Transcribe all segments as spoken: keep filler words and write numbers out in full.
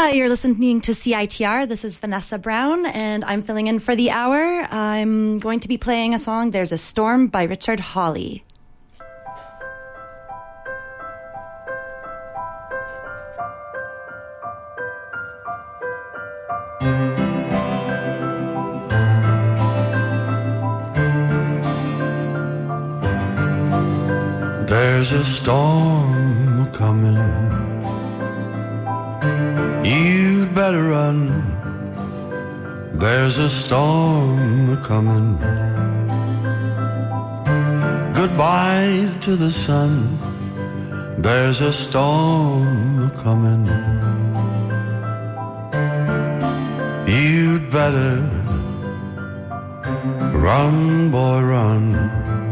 Hi, you're listening to C I T R. This is Vanessa Brown, and I'm filling in for the hour. I'm going to be playing a song, There's a Storm, by Richard Hawley. There's a storm coming, you'd better run. There's a storm coming, goodbye to the sun. There's a storm coming, you'd better run, boy, run.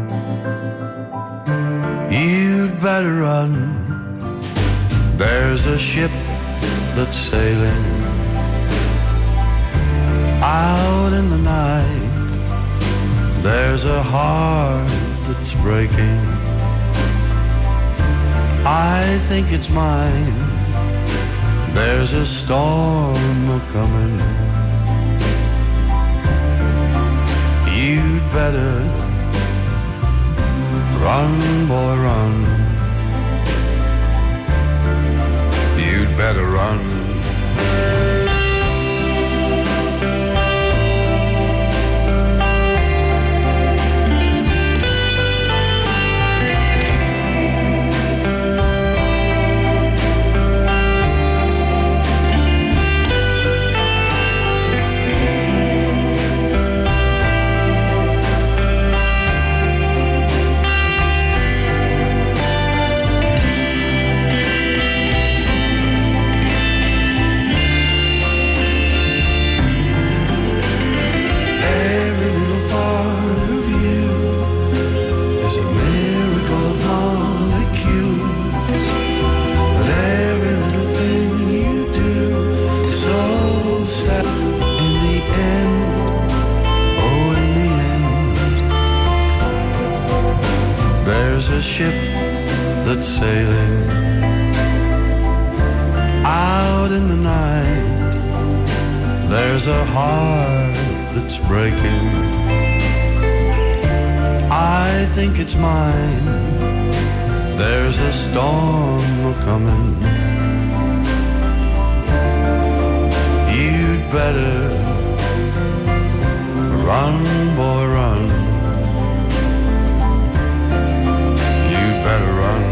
You'd better run. There's a ship that's sailing out in the night. There's a heart that's breaking, I think it's mine. There's a storm coming, you'd better run, boy, run. You'd better run. Ship that's sailing out in the night. There's a heart that's breaking, I think it's mine. There's a storm coming, you'd better run, boy, run. Better run.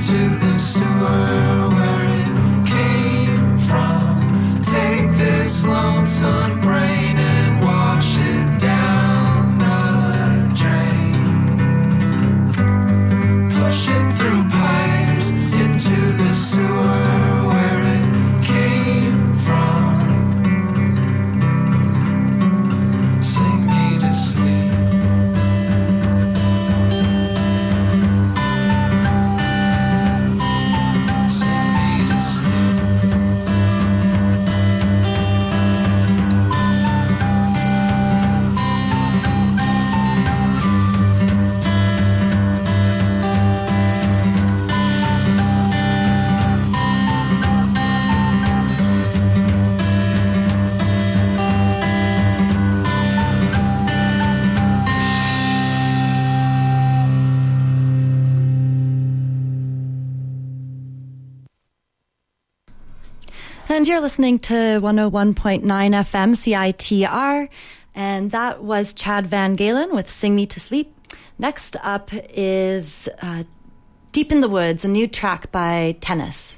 And you're listening to one oh one point nine F M C I T R, and that was Chad Van Galen with Sing Me to Sleep. Next up is uh, Deep in the Woods, a new track by Tennis.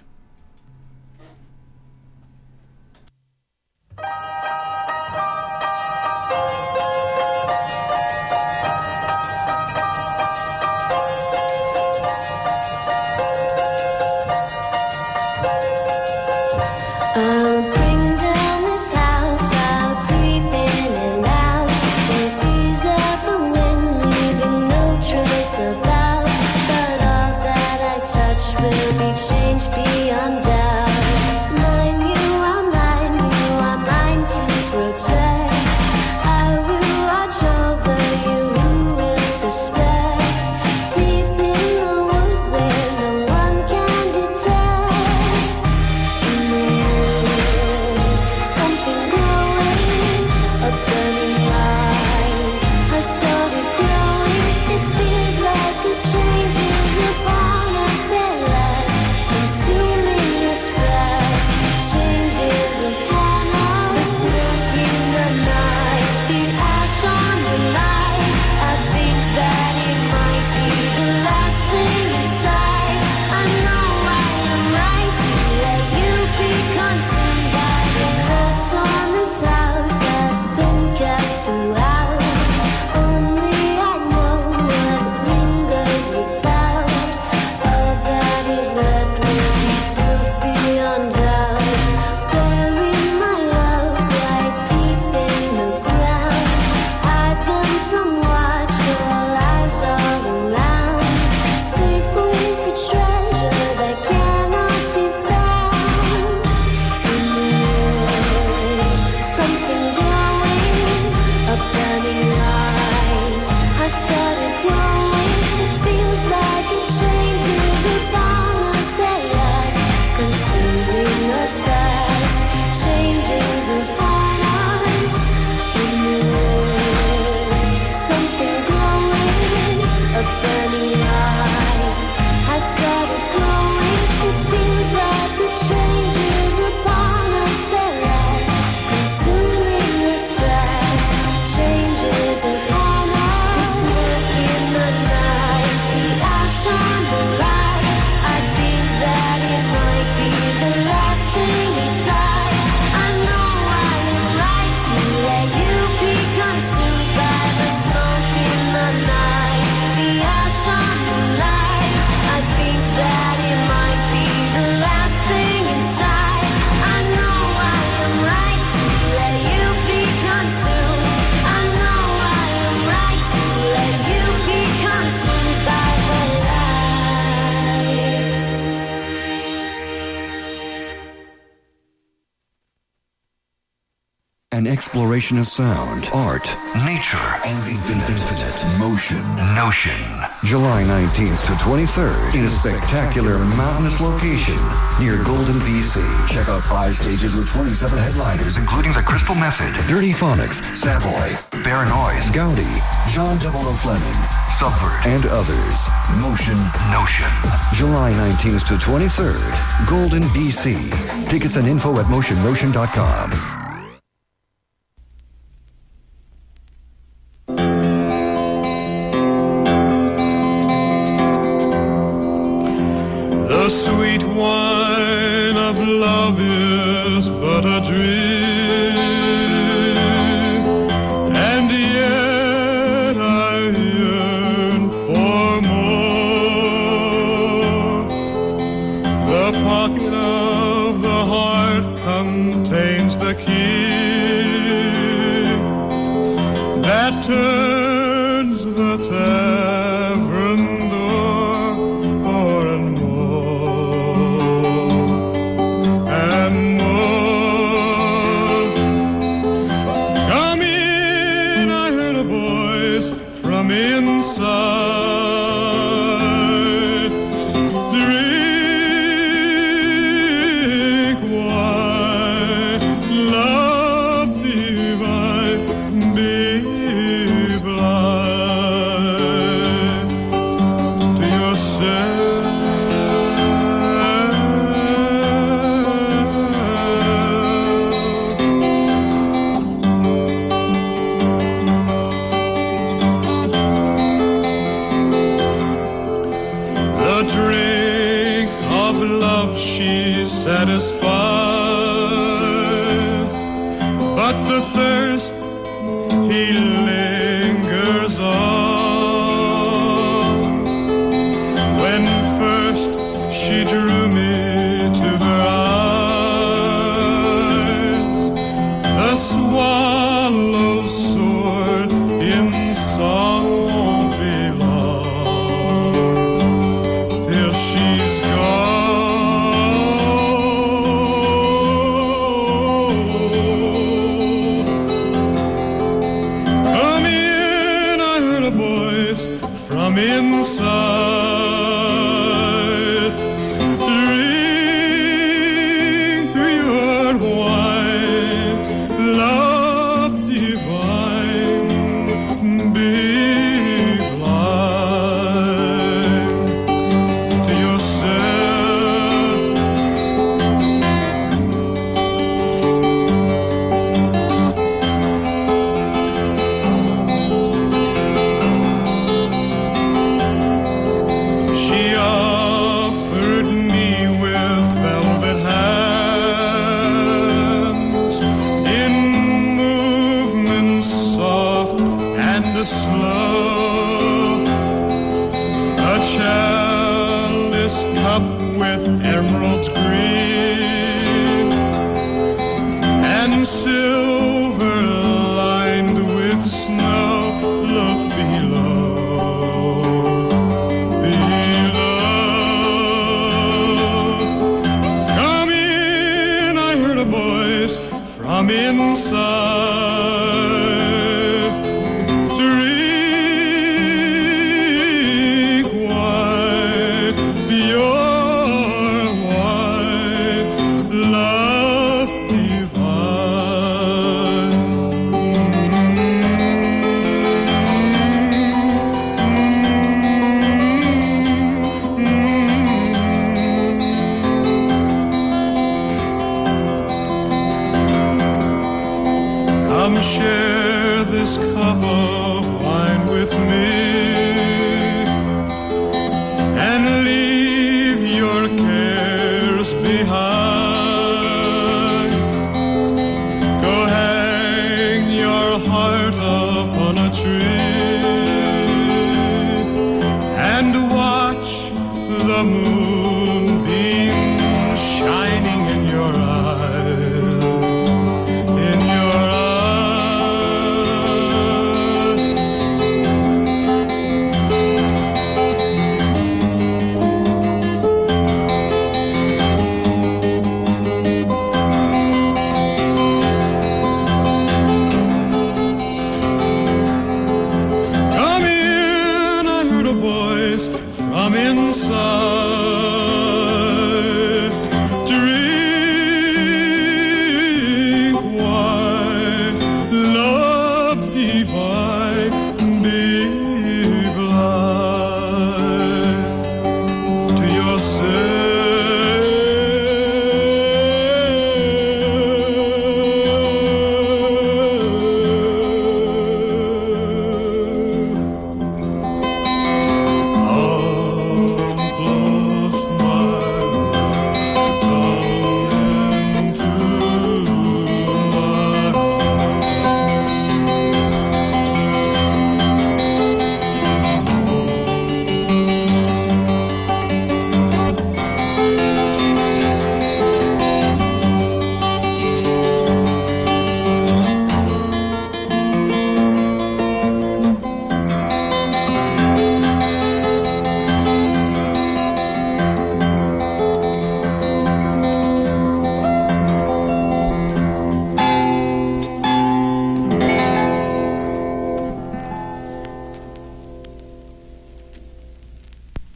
An exploration of sound, art, nature, and the infinite, infinite motion. Notion. July nineteenth to twenty-third in a spectacular mountainous location near Golden, B C. Check out five stages with twenty-seven headliners, including The Crystal Message, Dirty Phonics, Savoy, Bare Noise, Gaudi, John double O Fleming, Subvert, and others. Motion Notion. July nineteenth to twenty-third, Golden, B C. Tickets and info at motion notion dot com. that turns the tavern door o'er and more and more. Come in, I heard a voice from inside. Drink wine, love divine, be blind to yourself. The drink of love she satisfies, but the thirst he lingers on. When first she drew me to her eyes, the swallow soared in song won't be long till she's gone. Come in, I heard a voice from inside. Drink pure wine, love divine, be blind to yourself. She offered me with velvet hands, in movements soft and slow, a chalice cup with emeralds green and silver lined with snow. Look below, below. Come in, I heard a voice from inside. Drink wine, pure wine, love divine. Come share this cup of wine with me and leave your cares behind. Go hang your heart upon a tree and watch the moonbeam shining in your eyes, in your eyes. Come in, I heard a voice from inside. Drink wine, love divine, be blind to yourself.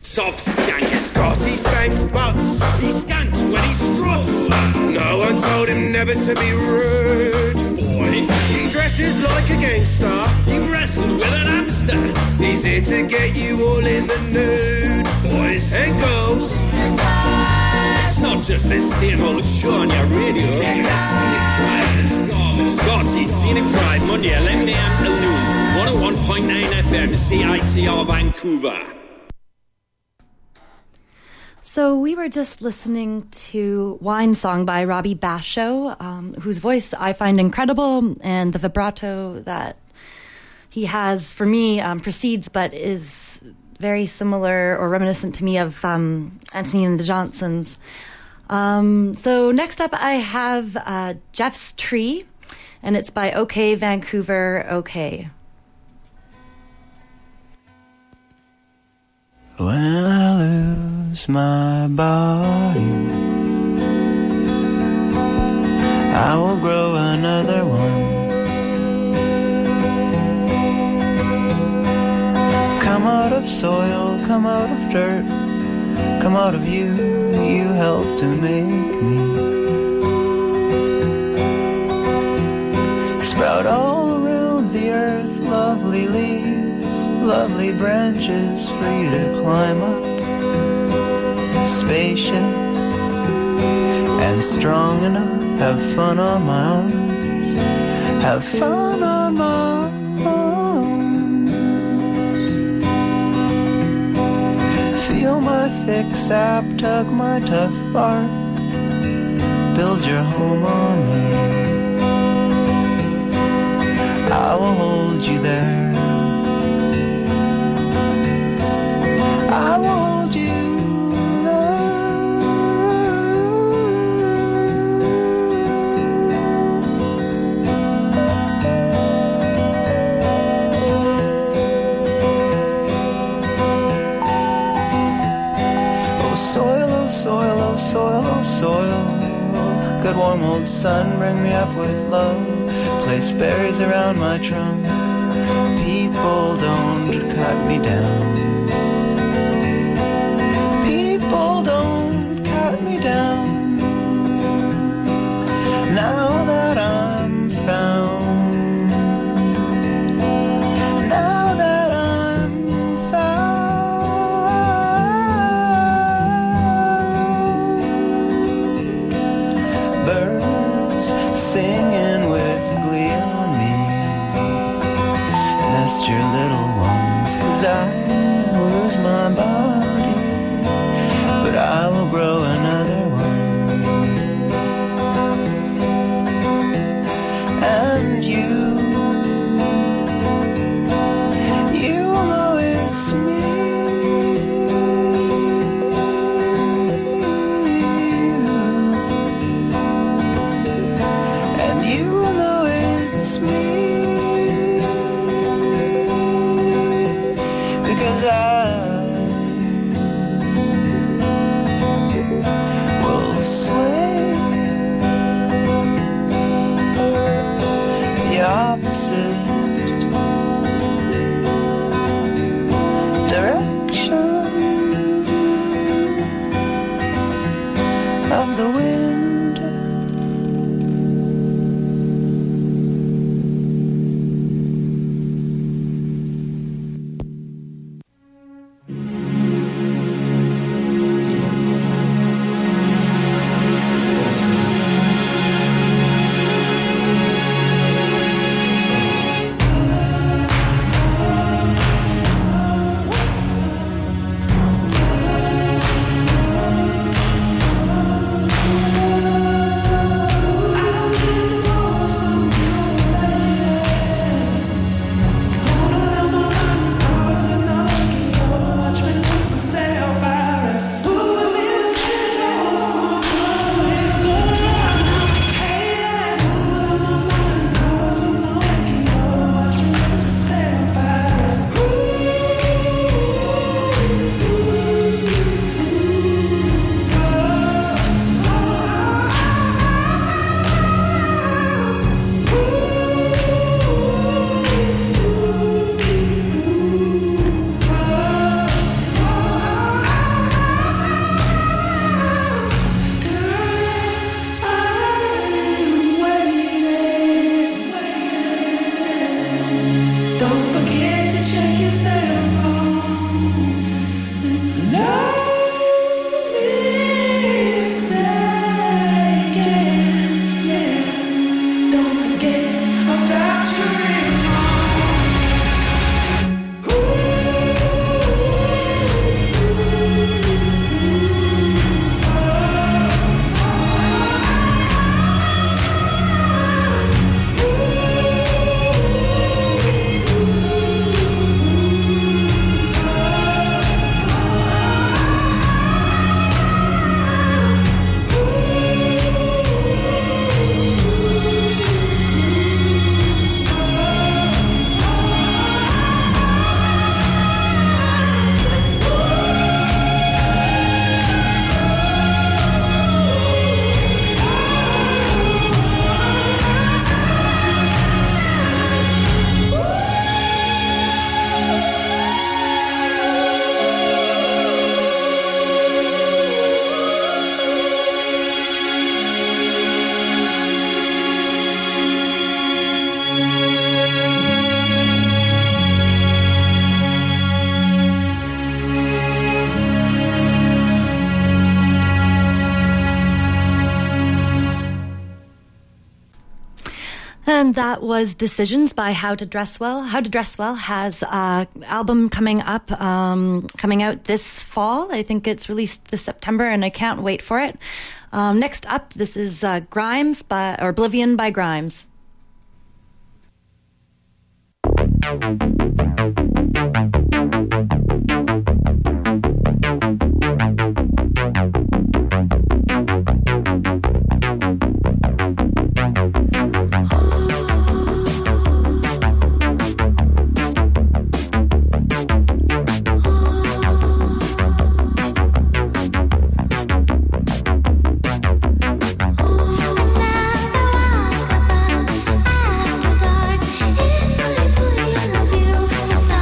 Top skank. Scotty spanks butts. He skanks when he struts. No one told him never to be rude. Boy, he dresses like a gangster. He wrestled with an hamster. He's here to get you all in the nude. Boys and girls. It's not just this same old show on your radio. It's Scenic Drive. Scotty's Scenic Drive, Monday, eleven a.m. till noon. one oh one point nine F M, C I T R Vancouver. So we were just listening to Wine Song by Robbie Basho, um, whose voice I find incredible, and the vibrato that he has, for me, um, precedes but is very similar or reminiscent to me of um, Anthony and the Johnsons. Um, so next up I have uh, Jeff's Tree, and it's by OK Vancouver OK. When I lose my body, I will grow another one. Come out of soil, come out of dirt, come out of you, you helped to make me. Sprout all around the earth, lovely leaves, lovely branches for you to climb up. Spacious and strong enough, have fun on my arms, have fun on my arms. Feel my thick sap, tug my tough bark, build your home on me. I will hold you there, I will hold you there. Oh soil, oh soil, oh soil, oh soil, good warm old sun, bring me up with love. Place berries around my trunk. People don't cut me down. People don't cut me down. Now that I'm found, now that I'm found, birds singing with glee on me. Nest your little ones, 'cause I will lose my body, but I will grow another one. And you, you'll know it's me. And you will know it's me. Because I will sway the opposite direction of the wind. And that was Decisions by How to Dress Well. How to Dress Well has an album coming up, um, coming out this fall. I think it's released this September, and I can't wait for it. Um, next up, this is uh, Grimes by, or Oblivion by Grimes. After dark, it's really, really of you.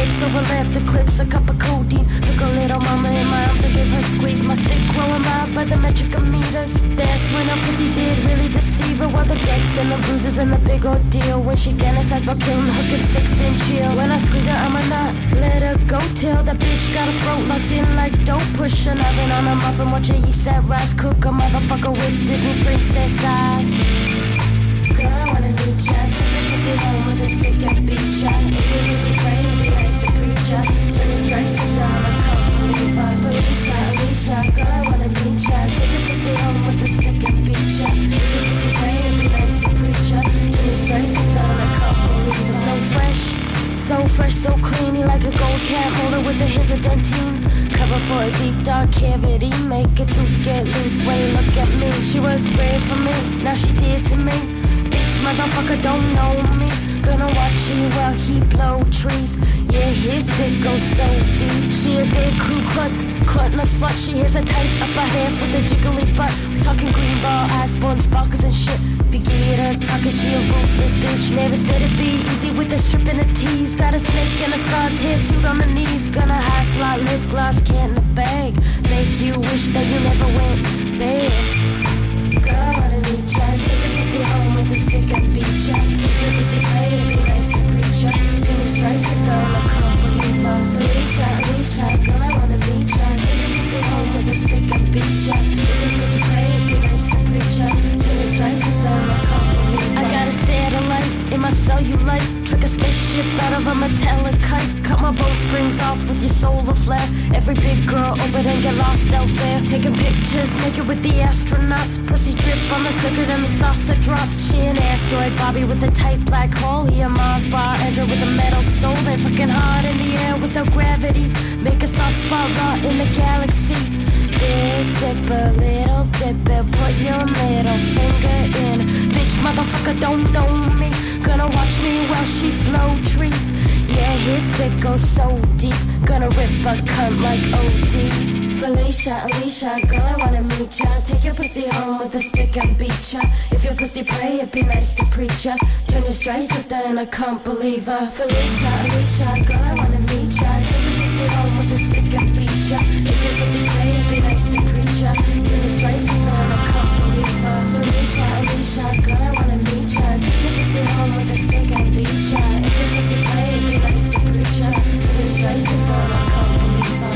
lips, overlapped the clips, a cup of codeine. Took a little mama in my arms and gave her a squeeze. My stick growing miles by the metric of meters. That's when her pussy did really deceive her. While the guts and the bruises and the big ordeal. When she fantasized about killing her good six inch heels. When I squeeze her, I'ma not let her go till the bitch got her throat locked in like dope. Push an oven on a muffin, watch her east side rise. Cook a motherfucker with Disney princess eyes. Girl, I wanna meet ya. Take your pussy home with a stick and beat ya. If you're busy praying, be nice to preach ya. Turn your strikes down, I can't believe I Felicia, Alicia. Girl, I wanna meet ya. Take your pussy home with a stick and beat ya. If you're busy praying, be nice to preach ya. Turn your strikes down, I can't believe it. So fresh, so fresh, so clean. He like a gold cat molder with a hint of dentine. Cover for a deep dark cavity. Make a tooth get loose when you look at me. She was brave for me, now she did to me. Bitch, motherfucker don't know me. Gonna watch you while he blow trees. Yeah, his dick goes so deep. She a big Ku Klutz, clutting a slut. She has a tight upper half with a jiggly butt. We talking green ball, eyes, born sparkles and shit. If you get her talking, she a ruthless bitch. Never said it'd be easy with a strip and a tease. Got a snake and a scar tattooed on the knees. Gonna high slot, lip gloss, cat in the bag. Make you wish that you never went bad. Girl, I wanna meet ya. Take your pussy home with a stick and beat ya. If your pussy play, it'd be nice to preach ya. Till your stripes is done, I can't believe her. Felicia, Alicia, girl, I wanna meet ya. Take your pussy home with a stick and beat ya. If your pussy play, it'd be nice to preach ya. Till your stripes is done, I can't believe her. I got a satellite in my cellulite. Trick a spaceship out of a metallic kite. Cut my bowstrings off with your solar flare. Every big girl open and get lost out there. Taking pictures, naked with the astronauts. Pussy drip on the slicker than the saucer drops. She an asteroid, Bobby with a tight black hole. He a Mars bar, Andrew with a metal soul. They fucking hard in the air without gravity. Make a soft spot right in the galaxy. Big dipper, little dipper, put your middle finger in. Bitch, motherfucker don't know me. Gonna watch me while she blow trees. Yeah, his dick goes so deep. Gonna rip a cunt like O D. Felicia, Alicia, girl, I wanna meet ya. Take your pussy home with a stick and beat ya. If your pussy pray, it'd be nice to preach ya. Turn your straight sister and I can't believe her. Felicia, Alicia, girl, I wanna meet ya. Take your pussy home with a stick and beat ya. If your pussy pray, it'd be nice to preach ya. Turn your straight sister and I can't believe her. Felicia, Alicia, girl, I wanna meet ya. Take your pussy home with a stick and beat ya. If your pussy pray, it'd be nice to preach ya. Turn your straight sister and I can't believe her.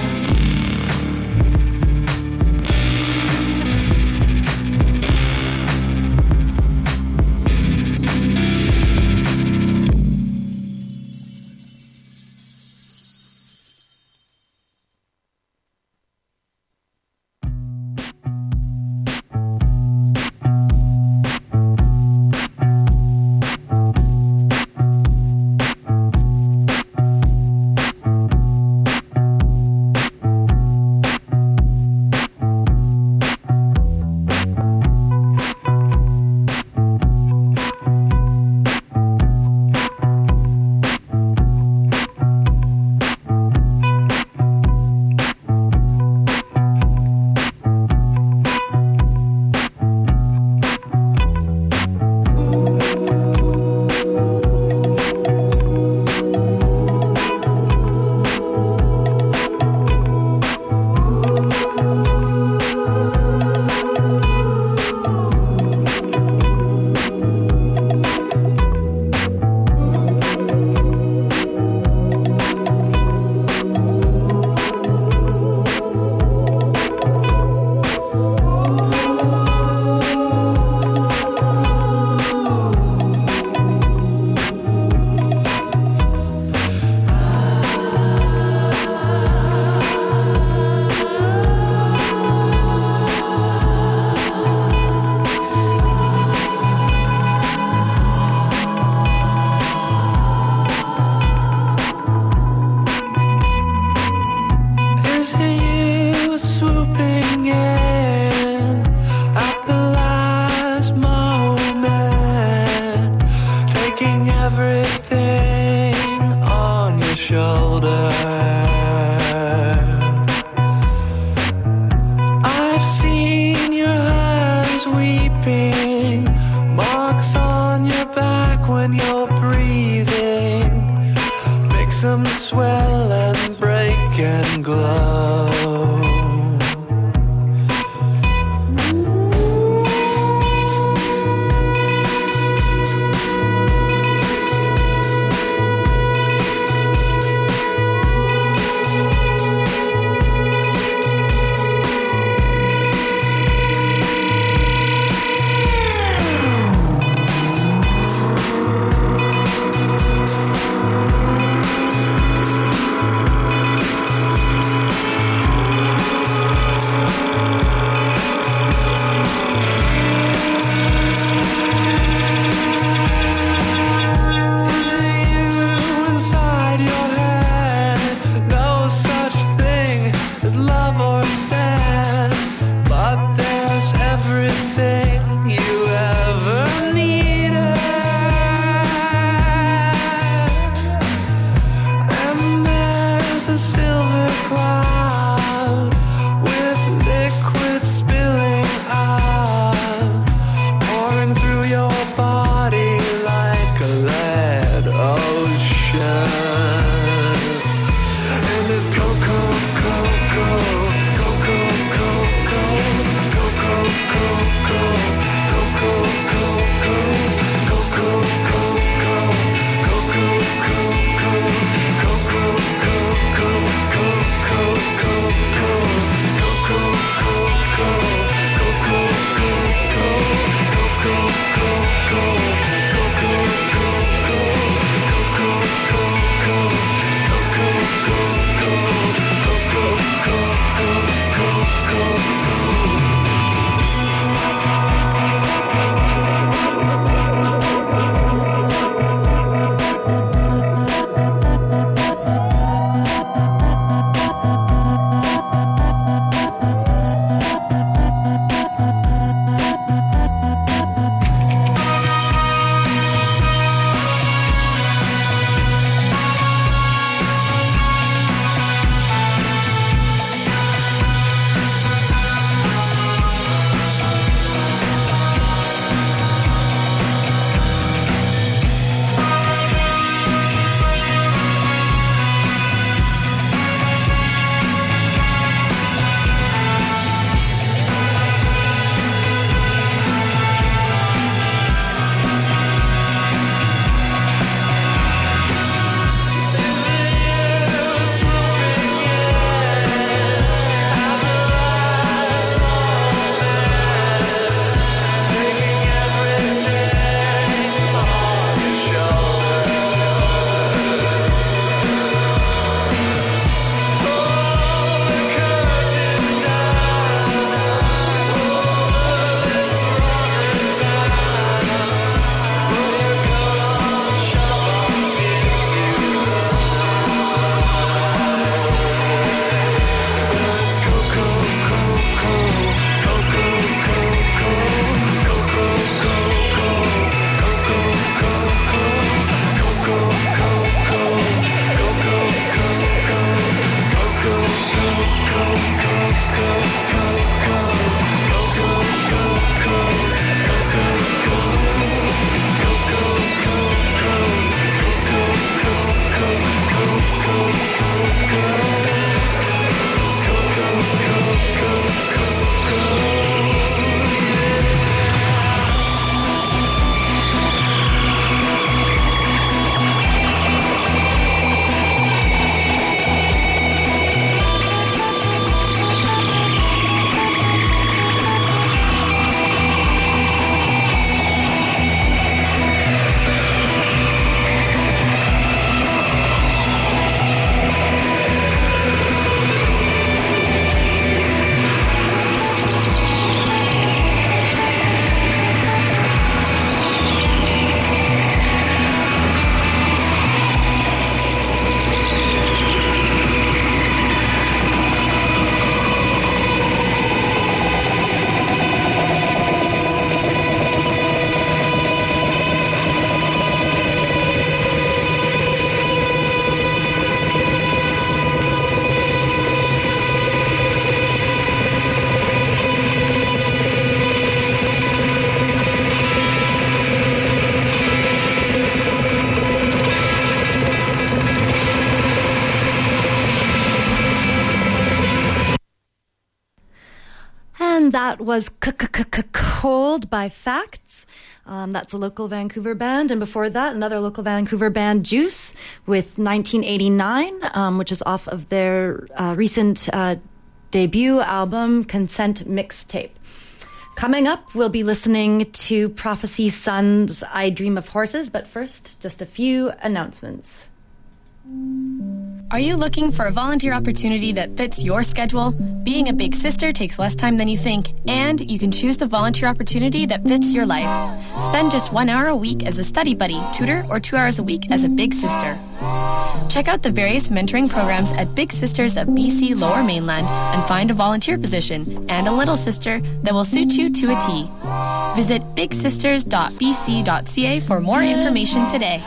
was Cold by Facts. Um, that's a local Vancouver band. And before that, another local Vancouver band, Juice, with nineteen eighty-nine, um, which is off of their uh, recent uh, debut album, Consent Mixtape. Coming up, we'll be listening to Prophecy Sun's I Dream of Horses, but first, just a few announcements. Are you looking for a volunteer opportunity that fits your schedule? Being a big sister takes less time than you think, and you can choose the volunteer opportunity that fits your life. Spend just one hour a week as a study buddy, tutor, or two hours a week as a big sister. Check out the various mentoring programs at Big Sisters of B C Lower Mainland and find a volunteer position and a little sister that will suit you to a T. Visit big sisters dot b c dot c a for more information today.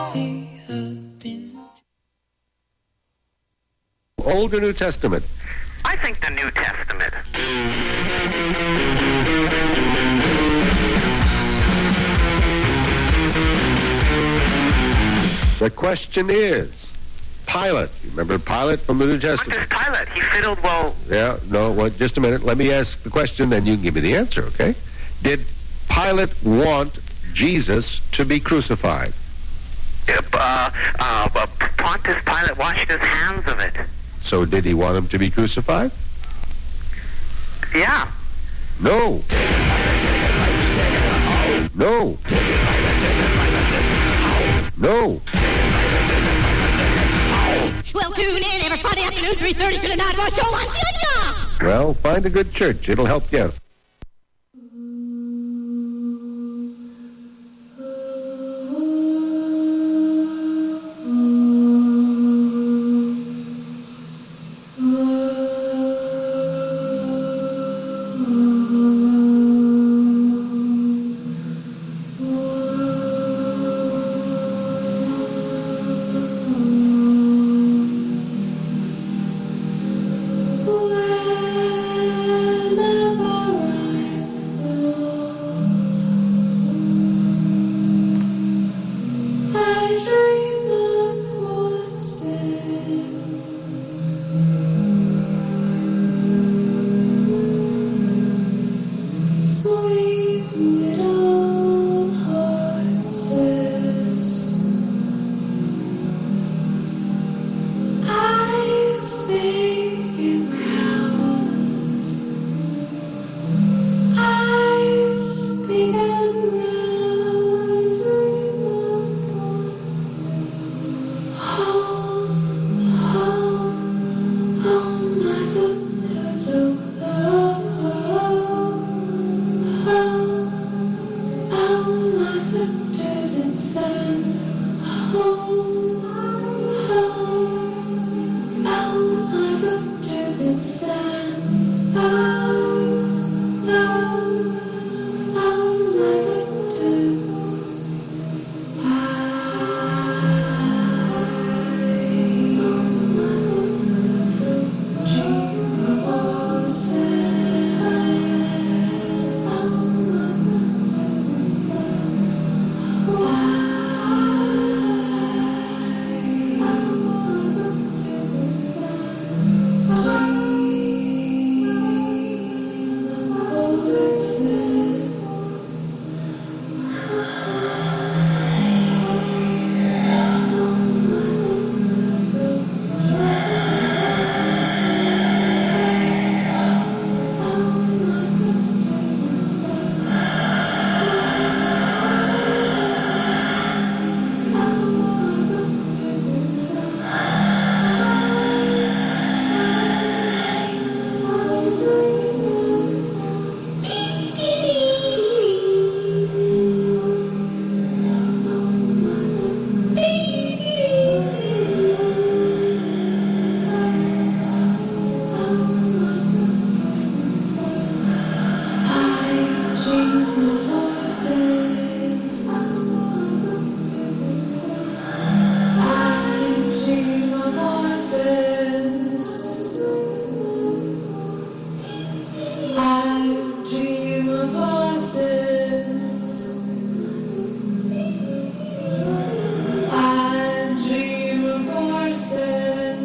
Old or New Testament? I think the New Testament. The question is, Pilate. You remember Pilate from the New Testament? What does Pilate? He fiddled well. Yeah, no, well, just a minute. Let me ask the question, then you can give me the answer, okay? Did Pilate want Jesus to be crucified? Uh, uh, uh, Pontius Pilate washed his hands of it. So did he want him to be crucified? Yeah. No. No. No. Well, tune in every Friday afternoon, three thirty to the Night Rush Show on C I T R. Well, find a good church. It'll help you out.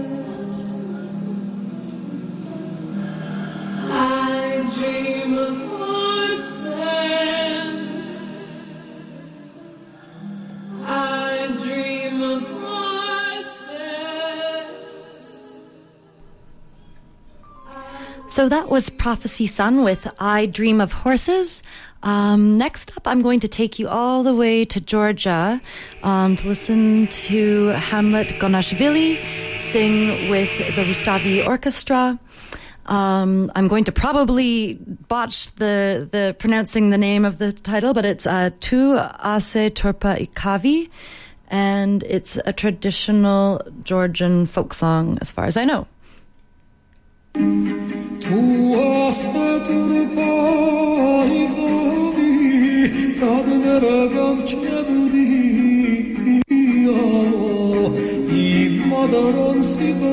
dream of So that was Prophecy Sun with I Dream of Horses. Um, next up, I'm going to take you all the way to Georgia um, to listen to Hamlet Gonashvili sing with the Rustavi Orchestra. Um, I'm going to probably botch the, the pronouncing the name of the title, but it's uh, Tu Ase Turpa Ikavi, and it's a traditional Georgian folk song as far as I know. Tu ase turpa ikavi, kadmeragam chebudi amo, imadaram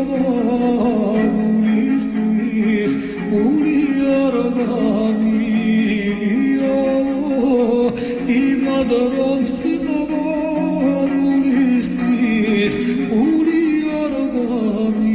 sikavar unis uni aragami amo, imadaram sikavar unis uni aragami.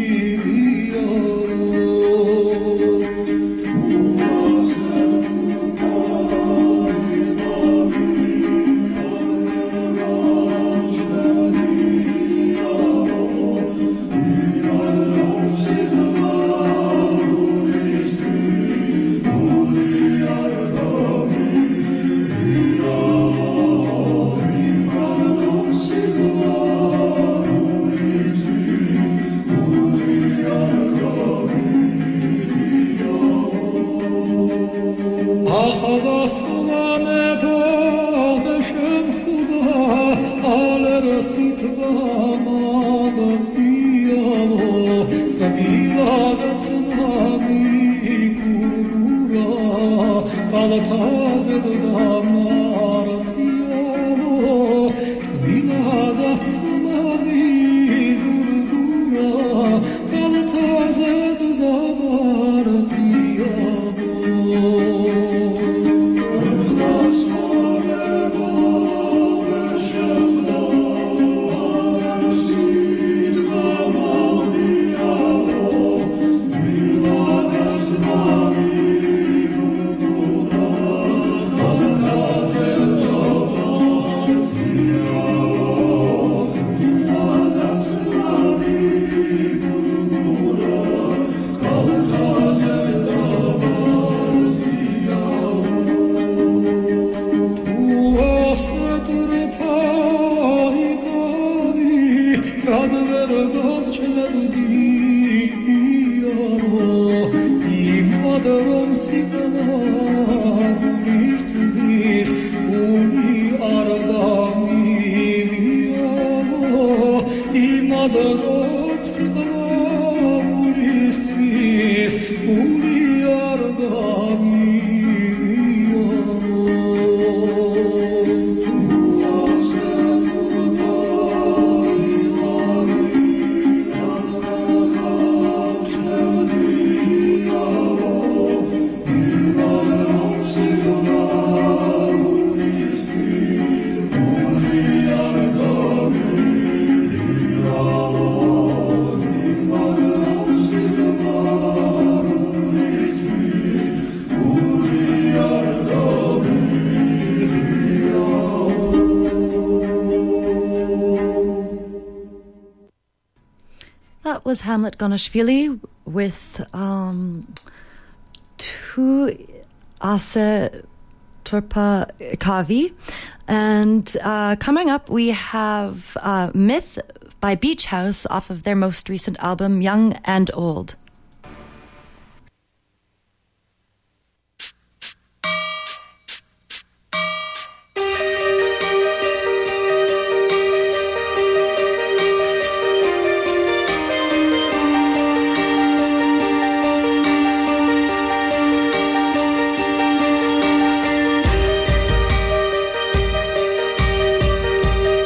Was Hamlet Gonashvili with um, Tu Ase Turpa Kavi. And uh, coming up, we have uh, Myth by Beach House off of their most recent album, Young and Old.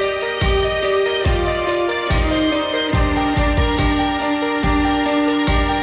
Thank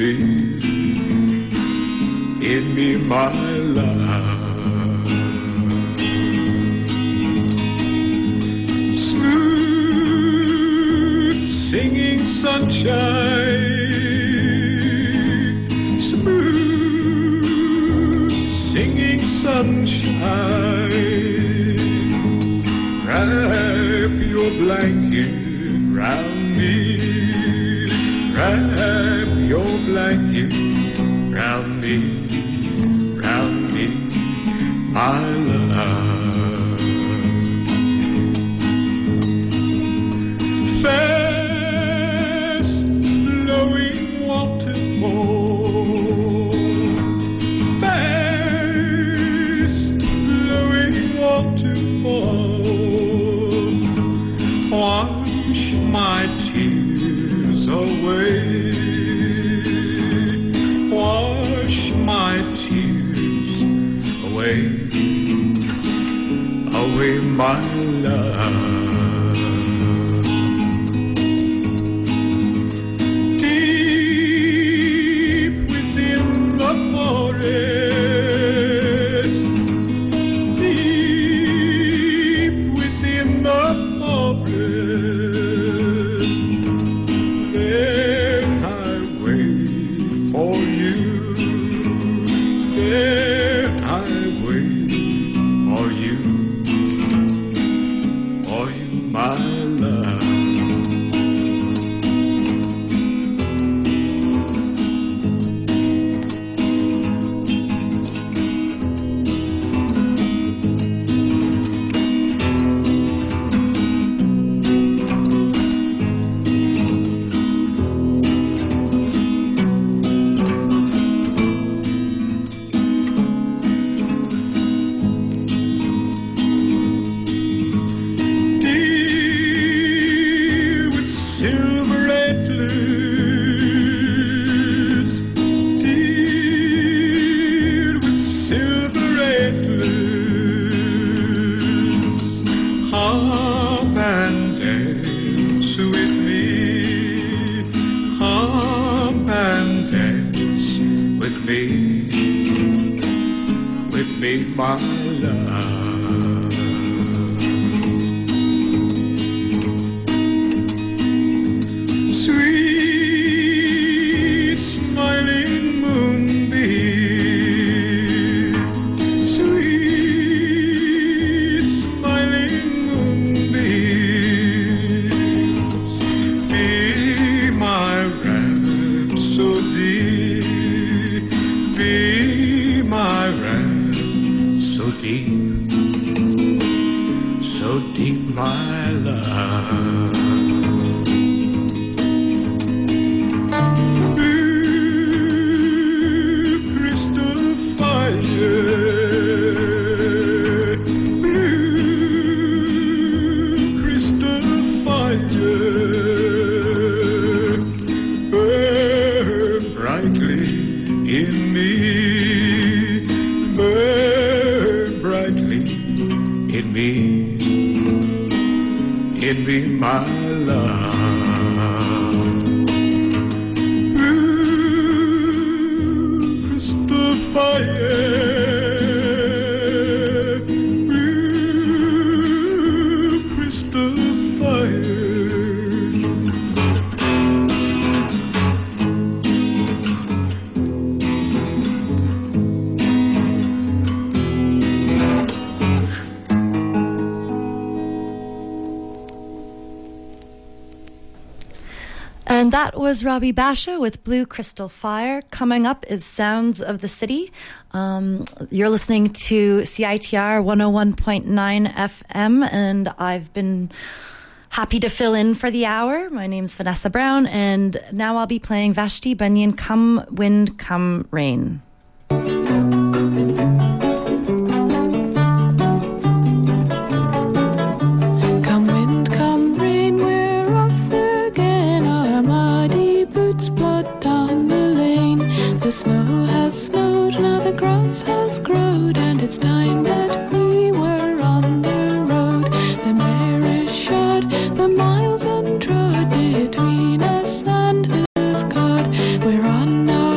me, in me, my love. Smooth singing sunshine, smooth singing sunshine. Wrap your blanket round me, wrap your blanket round me, round me, my love. Fast flowing waterfall, fast flowing waterfall, wash my tears away, wash my tears away, away, my love. Deep within the forest, deep within the forest, there I wait for you, there I wait for you, for you, my love. Dear with silver antlers, dear with silver antlers, hop and dance with me, hop and dance with me, with me, my love. Sweet smiling moonbeam, sweet smiling moonbeams, be my rhapsody, be my rhapsody, so deep, my love. Blue crystal fire, blue crystal fire, burn brightly in me, burn brightly in me, in me, my love. Blue crystal fire, blue crystal fire. And that was Robbie Basha with Blue Crystal Fire. Coming up is Sounds of the City. Um, you're listening to C I T R one oh one point nine F M, and I've been happy to fill in for the hour. My name's Vanessa Brown, and now I'll be playing Vashti Bunyan, Come Wind, Come Rain. The snow has snowed, now the grass has grown, and it's time that we were on the road. The mare is shod, the miles untrod between us and the of God. We're on our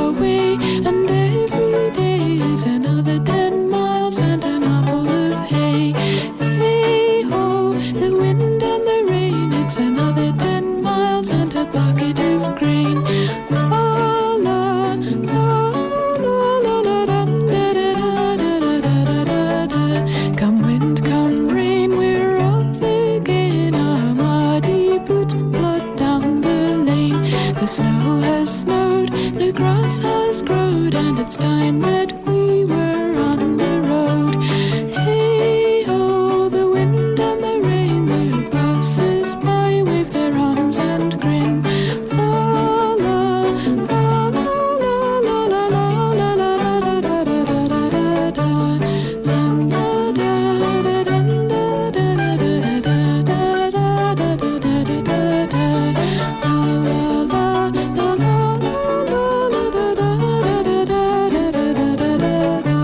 The snow has snowed, the grass has grown, and it's time that we were on the road. Hey ho, the wind and the rain, the passes by, wave their arms and grin. La la, la la la la la la la la la da da da da da da. Dun da da da dun da da da da da da da da da da da da. La la la la la la la da da da da da da da da da.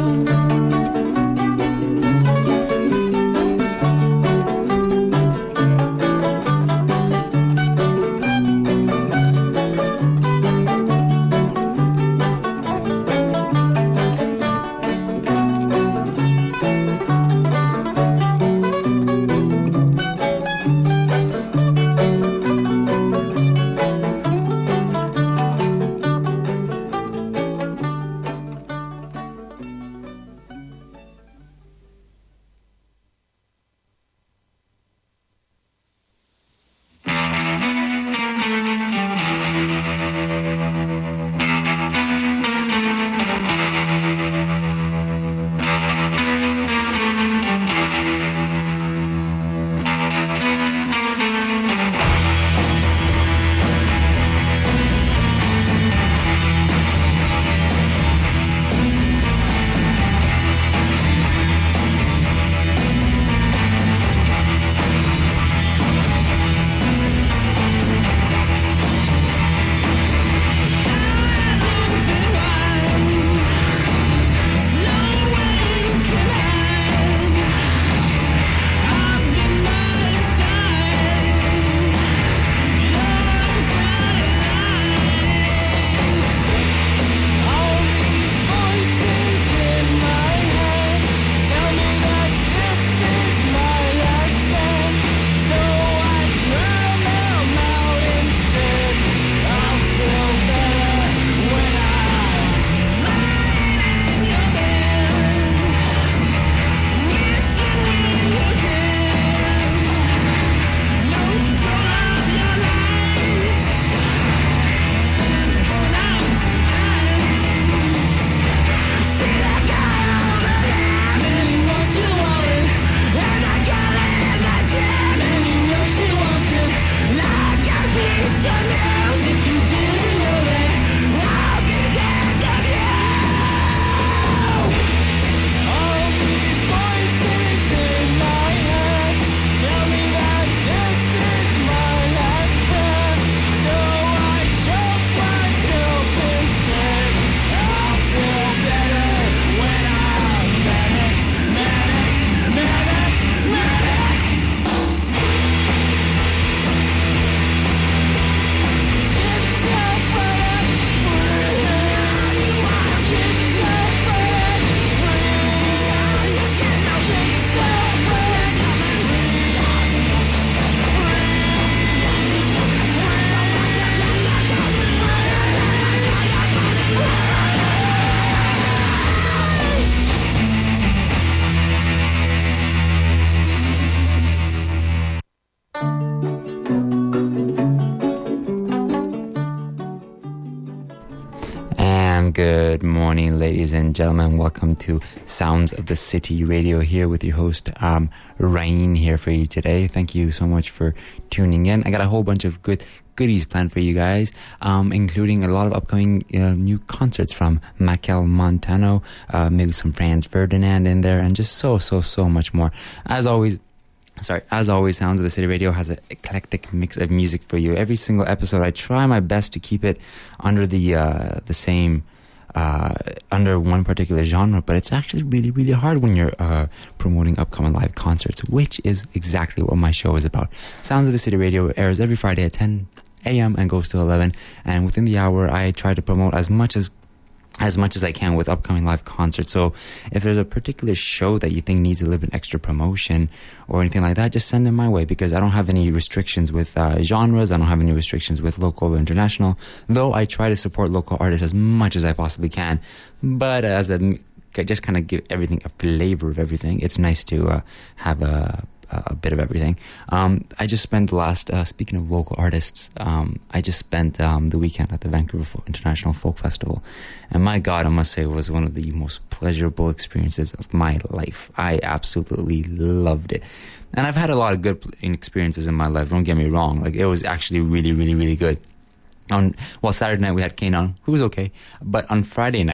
Good morning, ladies and gentlemen. Welcome to Sounds of the City Radio here with your host, um, Rain, here for you today. Thank you so much for tuning in. I got a whole bunch of good goodies planned for you guys, um, including a lot of upcoming uh, new concerts from Michael Montano, uh, maybe some Franz Ferdinand in there, and just so, so, so much more. As always, Sorry, as always, Sounds of the City Radio has an eclectic mix of music for you. Every single episode, I try my best to keep it under the uh, the same, uh, under one particular genre, but it's actually really, really hard when you're uh, promoting upcoming live concerts, which is exactly what my show is about. Sounds of the City Radio airs every Friday at ten a.m. and goes to eleven, and within the hour, I try to promote as much as as much as I can with upcoming live concerts. So if there's a particular show that you think needs a little bit extra promotion or anything like that, just send it my way, because I don't have any restrictions with uh, genres. I don't have any restrictions with local or international, though I try to support local artists as much as I possibly can. But as a just kind of give everything a flavor of everything, it's nice to uh, have a a, a bit of everything. Um, I just spent the last, uh, speaking of local artists, um, I just spent um, the weekend at the Vancouver Fo- International Folk Festival. And my God, I must say, it was one of the most pleasurable experiences of my life. I absolutely loved it. And I've had a lot of good experiences in my life, don't get me wrong. Like, it was actually really, really, really good. On, well, Saturday night we had Kane on, who was okay. But on Friday night,